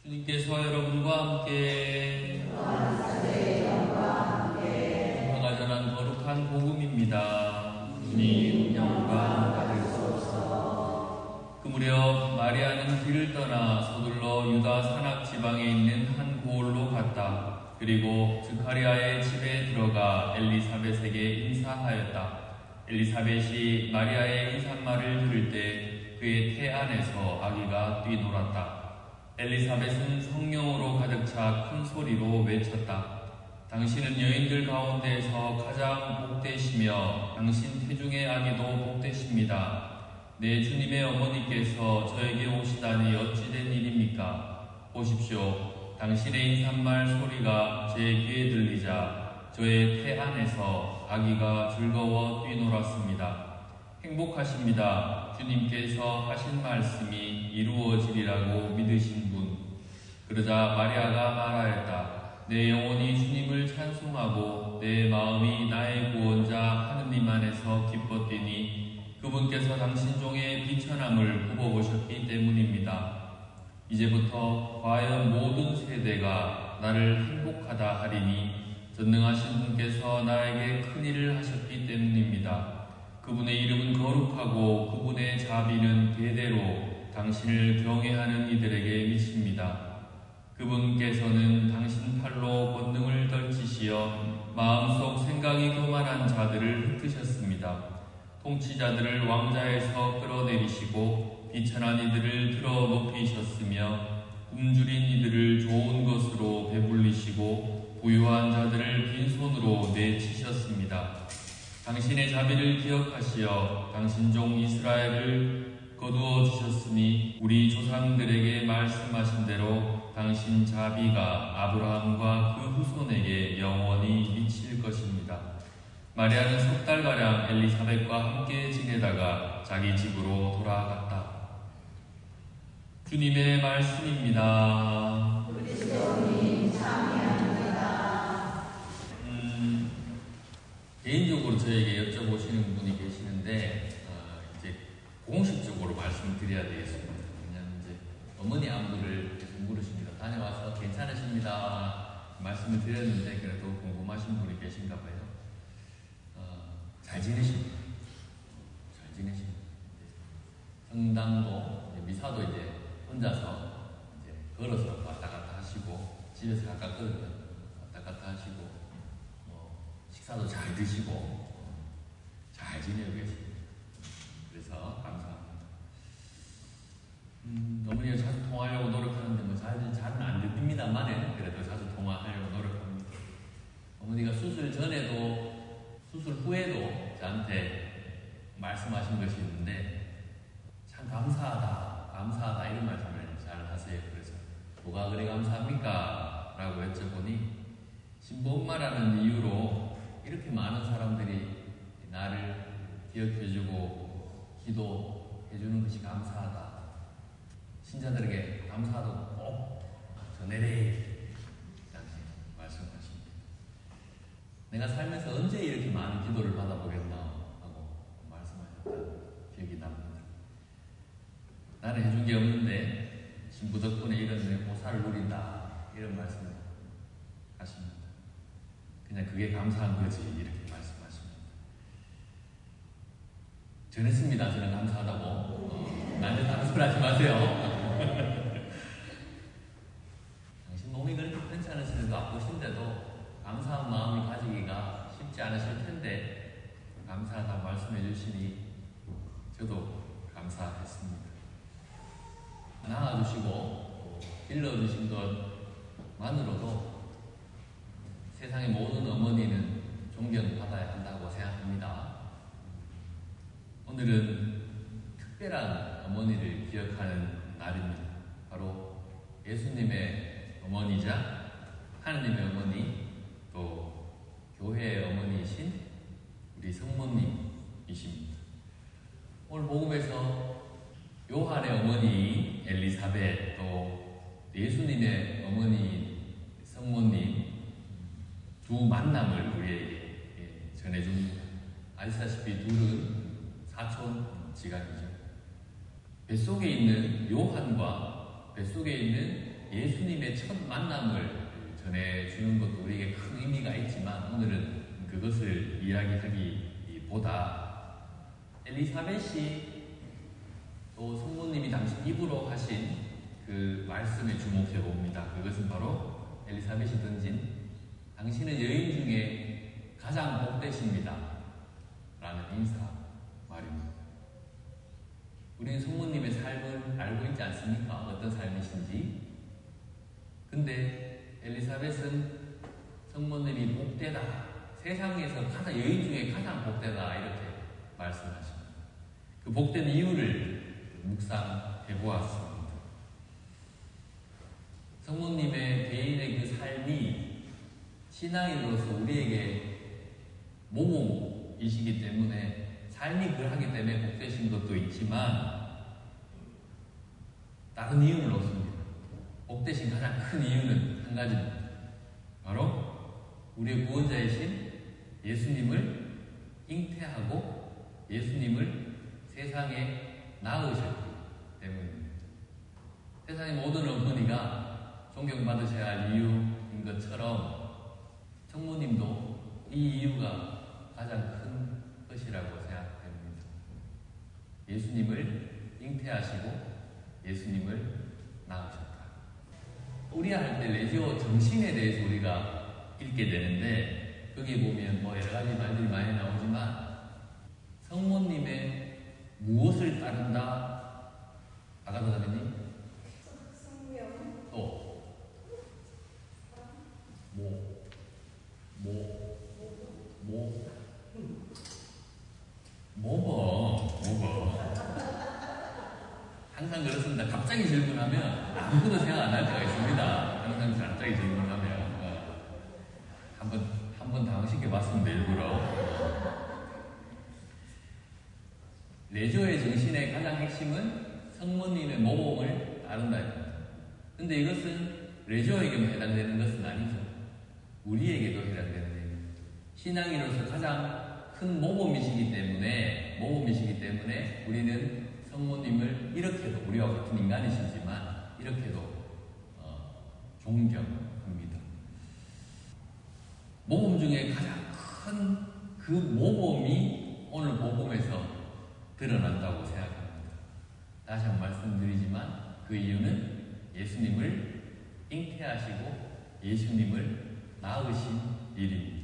주님께서 여러분과 함께 평화가 전한 거룩한 복음입니다. 주님 영광 받으소서. 그 무렵 마리아는 길을 떠나 서둘러 유다 산악 지방에 있는 한 고을로 갔다. 그리고 스가랴의 집에 들어가 엘리사벳에게 인사하였다. 엘리사벳이 마리아의 인사말을 들을 때 그의 태 안에서 아기가 뛰놀았다. 엘리사벳은 성령으로 가득 차 큰 소리로 외쳤다. 당신은 여인들 가운데에서 가장 복되시며 당신 태중의 아기도 복되십니다. 내 주님의 어머니께서 저에게 오시다니 어찌된 일입니까? 보십시오. 당신의 인사말 소리가 제 귀에 들리자 저의 태 안에서 아기가 즐거워 뛰놀았습니다. 행복하십니다. 주님께서 하신 말씀이 이루어지리라고 믿으신 분. 그러자 마리아가 말하였다. 내 영혼이 주님을 찬송하고 내 마음이 나의 구원자 하느님 안에서 기뻤더니 그분께서 당신 종의 비천함을 굽어보셨기 때문입니다. 이제부터 과연 모든 세대가 나를 행복하다 하리니 전능하신 분께서 나에게 큰일을 하셨기 때문입니다. 그분의 이름은 거룩하고 그분의 자비는 대대로 당신을 경외하는 이들에게 미칩니다. 그분께서는 당신 팔로 권능을 덜치시어 마음속 생각이 교만한 자들을 흩으셨습니다. 통치자들을 왕자에서 끌어내리시고 비천한 이들을 들어 높이셨으며 굶주린 이들을 좋은 것으로 배불리시고 부유한 자들을 빈손으로 내치셨습니다. 당신의 자비를 기억하시어 당신 종 이스라엘을 거두어 주셨으니 우리 조상들에게 말씀하신 대로 당신 자비가 아브라함과 그 후손에게 영원히 미칠 것입니다. 마리아는 석 달가량 엘리사벳과 함께 지내다가 자기 집으로 돌아갔다. 주님의 말씀입니다. 개인적으로 저에게 여쭤보시는 분이 계시는데 이제 공식적으로 말씀을 드려야 되겠습니다. 왜냐하면 이제 어머니 안부를 계속 물으십니다. 다녀와서 괜찮으십니다. 말씀을 드렸는데 그래도 궁금하신 분이 계신가 봐요. 잘 지내십니다. 잘 지내십니다. 성당도 미사도 이제 혼자서 이제 걸어서 왔다 갔다 하시고 집에서 가깝거든요. 왔다 갔다 하시고 식사도 잘 드시고 잘 지내고 계십니다. 그래서 감사합니다. 어머니가 자주 통화하려고 노력하는데 잘은 안 됩니다만 그래도 자주 통화하려고 노력합니다. 어머니가 수술 전에도 수술 후에도 저한테 말씀하신 것이 있는데 참 감사하다 이런 말씀을 잘 하세요. 그래서 뭐가 그래 감사합니까? 라고 여쭤보니 신부엄마라는 이유로 이렇게 많은 사람들이 나를 기억해주고 기도해주는 것이 감사하다. 신자들에게 감사하다고 꼭 전해래. 이렇게 말씀하십니다. 내가 살면서 언제 이렇게 많은 기도를 받아보겠나 하고 말씀하셨다는 기억이 납니다. 나는 해준 게 없는데 신부 덕분에 이런 보살을 누린다. 이런 말씀을 하십니다. 그냥 그게 감사한 거지 이렇게 말씀하십니다. 전했습니다. 저는 감사하다고. 나는 다른 소리 하지 마세요. 당신 몸이 그렇게 괜찮으시는데 아프신데도 감사한 마음을 가지기가 쉽지 않으실 텐데 감사하다고 말씀해 주시니 저도 감사했습니다. 낳아주시고 길러주신 것만으로도 세상의 모든 어머니는 존경받아야 한다고 생각합니다. 오늘은 특별한 어머니를 기억하는 날입니다. 바로 예수님의 어머니자 하느님의 어머니 또 교회의 어머니이신 우리 성모님이십니다. 오늘 복음에서 요한의 어머니 엘리사벳 또 예수님의 어머니 성모님 두 만남을 우리에게 전해줍니다. 아시다시피 둘은 사촌지간이죠. 뱃속에 있는 요한과 뱃속에 있는 예수님 만남을 전해주는 것도 우리에게 큰 의미가 있지만 오늘은 그것을 이야기하기보다 엘리사벳이 또 성모님이 당신 입으로 하신 그 말씀에 주목해 봅니다. 그것은 바로 엘리사벳이 던진 당신은 여인 중에 가장 복되십니다 라는 인사 말입니다. 우리는 성모님의 삶을 알고 있지 않습니까? 어떤 삶이신지. 근데 엘리사벳은 성모님이 복되다, 세상에서 여인 중에 가장 복되다 이렇게 말씀하십니다. 그 복된 이유를 묵상해 보았습니다. 성모님의 개인의 그 삶이 신앙인으로서 우리에게 모범이시기 때문에 삶이 그러하기 때문에 복되신 것도 있지만 다른 이유는 없습니다. 복되신 가장 큰 이유는 한 가지입니다. 바로 우리의 구원자이신 예수님을 잉태하고 예수님을 세상에 낳으셨기 때문입니다. 세상의 모든 어머니가 존경받으셔야 할 이유인 것처럼 성모님도 이 이유가 가장 큰 것이라고 생각됩니다. 예수님을 잉태하시고 예수님을 낳으셨다. 우리야 할 때 레지오 정신에 대해서 우리가 읽게 되는데 거기에 보면 여러 가지 말들이 많이 나오지만 성모님의 무엇을 따른다? 아가도 선생님? 또 항상 그렇습니다. 갑자기 질문하면 아무것도 생각 안 할 때가 있습니다. 항상 갑자기 질문하면 한번 당황시켜 봤습니다. 일부러. 레조의 정신의 가장 핵심은 성모님의 모범을 따른다입니다. 근데 이것은 레조에게만 해당되는 것은 아니죠. 우리에게도 해당되는 얘기입니다. 신앙인으로서 가장 큰 모범이시기 때문에 우리는 성모님을 이렇게도, 우리와 같은 인간이시지만 이렇게도 존경합니다. 모범 중에 가장 큰 그 모범이 오늘 복음에서 드러난다고 생각합니다. 다시 한번 말씀드리지만 그 이유는 예수님을 잉태하시고 예수님을 낳으신 일입니다.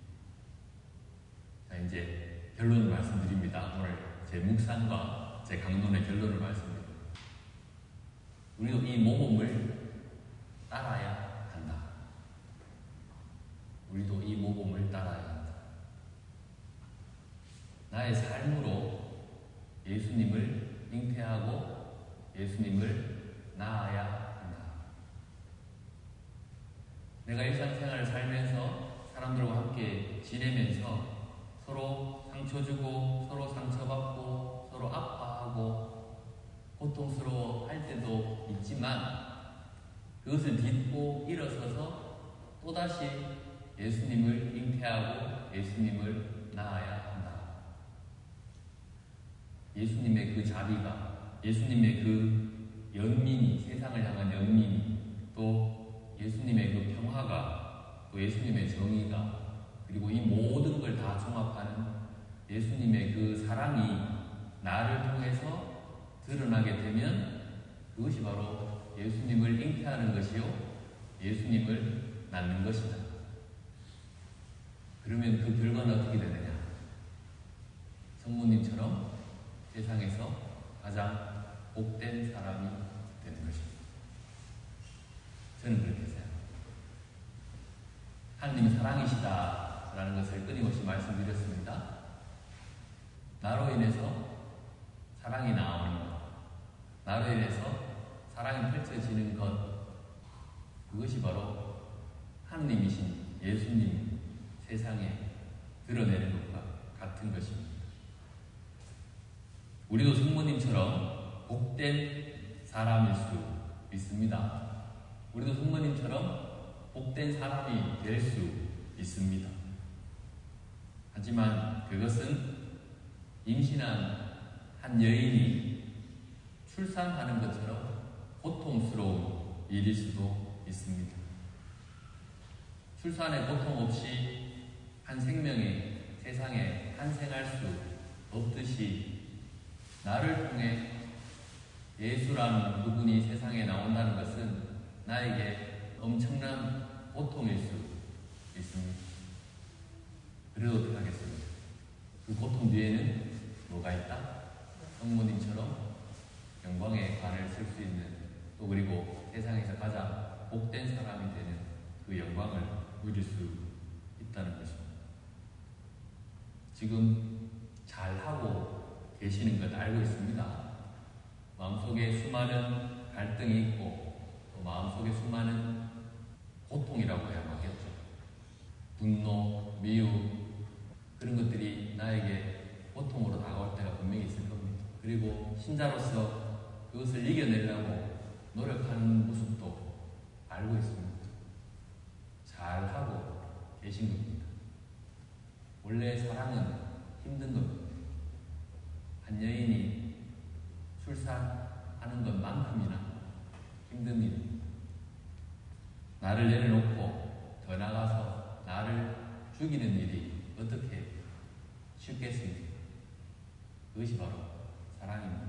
자, 이제 결론을 말씀드립니다. 오늘 제 묵상과 제 강론의 결론을 말씀드립니다. 우리도 이 모범을 따라야 한다. 우리도 이 모범을 따라야 한다. 나의 삶으로 예수님을 잉태하고 예수님을 낳아야 한다. 내가 일상생활을 살면서 사람들과 함께 지내면서 서로 상처 주고 서로 상처받고 서로 아파하고 고통스러워 할 때도 있지만 그것을 딛고 일어서서 또다시 예수님을 잉태하고 예수님을 낳아야 한다. 예수님의 그 자비가, 예수님의 그 연민이, 세상을 향한 연민이, 또 예수님의 그 평화가, 또 예수님의 정의가, 그리고 이 모든 걸 다 종합하는 예수님의 그 사랑이 나를 통해서 드러나게 되면 그것이 바로 예수님을 잉태하는 것이요 예수님을 낳는 것이다. 그러면 그 결과는 어떻게 되느냐? 성모님처럼 세상에서 가장 복된 사람이 되는 것입니다. 저는 그렇게 생각합니다. 하나님이 사랑이시다라는 것을 끊임없이 말씀드렸습니다. 나로 인해서 사랑이 나오는 것, 나로 인해서 사랑이 펼쳐지는 것, 그것이 바로 하느님이신 예수님 세상에 드러내는 것과 같은 것입니다. 우리도 성모님처럼 복된 사람일 수 있습니다. 우리도 성모님처럼 복된 사람이 될 수 있습니다. 하지만 그것은 임신한 한 여인이 출산하는 것처럼 고통스러운 일일 수도 있습니다. 출산의 고통 없이 한 생명이 세상에 탄생할 수 없듯이 나를 통해 예수라는 그분이 세상에 나온다는 것은 나에게 엄청난 고통일 수 있습니다. 그래도 어떻게 하겠습니까? 그 고통 뒤에는 뭐가 있다? 성모님처럼 영광의 관을 쓸 수 있는, 또 그리고 세상에서 가장 복된 사람이 되는 그 영광을 누릴 수 있다는 것입니다. 지금 잘하고 계시는 것 알고 있습니다. 마음속에 수많은 갈등이 있고 또 마음속에 수많은 고통이라고 해야 하겠죠. 분노, 미움, 그런 것들이 나에게 고통으로 다가올 때가 분명히 있을 겁니다. 그리고 신자로서 그것을 이겨내려고 노력하는 모습도 알고 있습니다. 잘하고 계신 겁니다. 원래 사랑은 힘든 겁니다. 한 여인이 출산하는 것만큼이나 힘든 일입니다. 나를 내려놓고 더 나가서 나를 죽이는 일이 어떻게 쉽겠습니까? 그것이 바로 사랑입니다.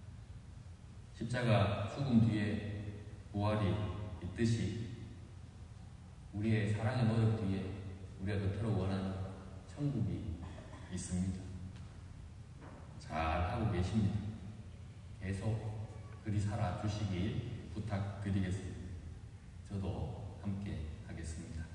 십자가 죽음 뒤에 부활이 있듯이 우리의 사랑의 노력 뒤에 우리가 그토록 원하는 천국이 있습니다. 잘하고 계십니다. 계속 그리 살아주시길 부탁드리겠습니다. 저도 함께 하겠습니다.